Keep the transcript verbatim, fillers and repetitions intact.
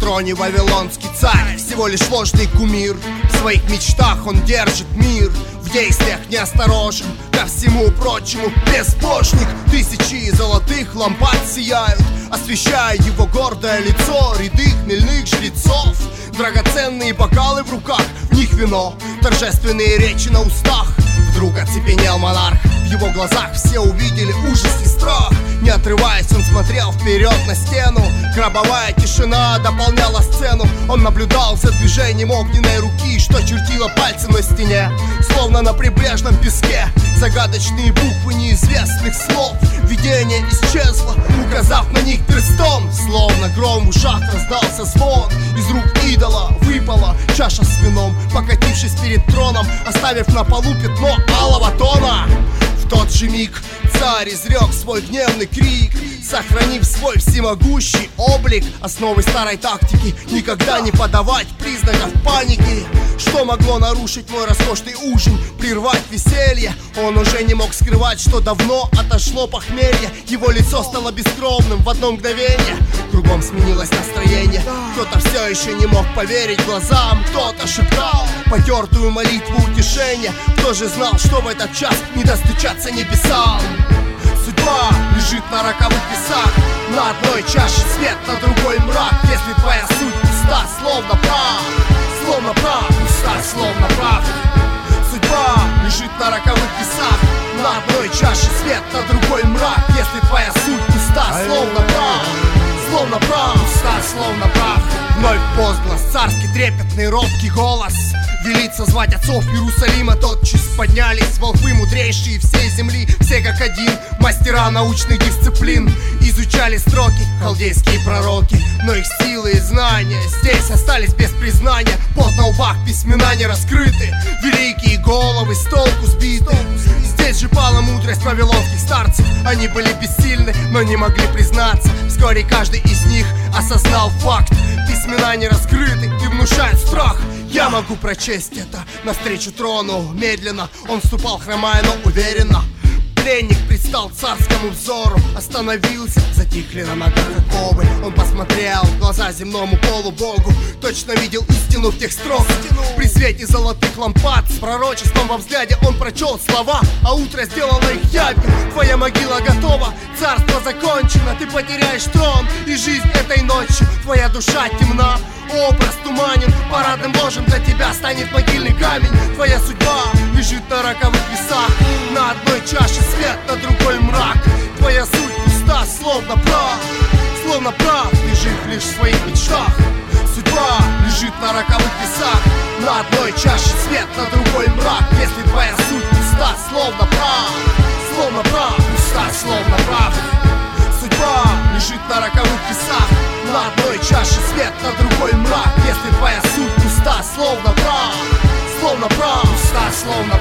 троне вавилонский царь, всего лишь ложный кумир. В своих мечтах он держит мир, в действиях неосторожен, ко всему прочему безбожник. Тысячи золотых лампад сияют, освещая его гордое лицо. Ряды хмельных жрецов, драгоценные бокалы в руках, в них вино, торжественные речи на устах. Вдруг оцепенел монарх, в его глазах все увидели ужас и страх. Не отрываясь, он смотрел вперед на стену. Гробовая тишина дополняла сцену. Он наблюдал за движением огненной руки, что чертила пальцем на стене, словно на прибрежном песке. Загадочные буквы неизвестных слов. Видение исчезло, указав на них перстом. Словно гром в ушах раздался звон. Из рук идола выпала чаша с вином, покатившись перед троном, оставив на полу пятно алого тона. В тот же миг царь изрек свой гневный крик, сохранив свой всемогущий облик. Основы старой тактики — никогда не подавать признаков паники. Что могло нарушить мой роскошный ужин, прервать веселье? Он уже не мог скрывать, что давно отошло похмелье. Его лицо стало бескровным в одно мгновение. Кругом сменилось настроение. Кто-то все еще не мог поверить глазам, кто-то шептал потертую молитву утешения. Кто же знал, что в этот час не достучаться небесам? Судьба лежит на роковых весах, на одной чаше свет, на другой мрак. Если твоя суть пуста, словно прах, словно прах, пуста, словно прах. Судьба лежит на роковых весах, на одной чаше свет, на другой мрак. Если твоя суть пуста, словно прах, словно прах, пуста, словно прах. Вновь возглас, царский трепетный робкий голос велит созвать отцов Иерусалима. Тотчас поднялись волхвы мудрейшие всей земли. Все как один, мастера научных дисциплин, изучали строки халдейские пророки. Но их силы и знания здесь остались без признания. Пот на лбах, письмена не раскрыты, великие головы с толку сбиты. Здесь же пала мудрость вавилонских старцев. Они были бессильны, но не могли признаться. Вскоре каждый из них осознал факт: письмена не раскрыты и внушают страх. Я могу прочесть это навстречу трону. Медленно он ступал, хромая, но уверенно. Пленник предстал царскому взору, остановился, затихли на ногах оковы. Он посмотрел в глаза земному полубогу, точно видел истину в тех строк. При свете золотых лампад с пророчеством во взгляде он прочел слова, а утро сделало их явью. Твоя могила готова, царство закончено, ты потеряешь трон и жизнь этой ночью. Твоя душа темна, образ туманен, парадным ложем для тебя станет могильный камень. Твоя судьба лежит на роковых весах, на одной чаше свет, на другой мрак. Твоя суть пуста, словно прах, словно прах, ты жив лишь в своих мечтах. Судьба лежит на роковых весах, на одной чаше свет, на другой мрак. Если твоя суть пуста, словно прах, словно прах, пуста, словно прах. Судьба лежит на роковых весах, на одной чаше свет, на другой мрак. Если твоя суть пуста, словно прах, словно прах, пуста, словно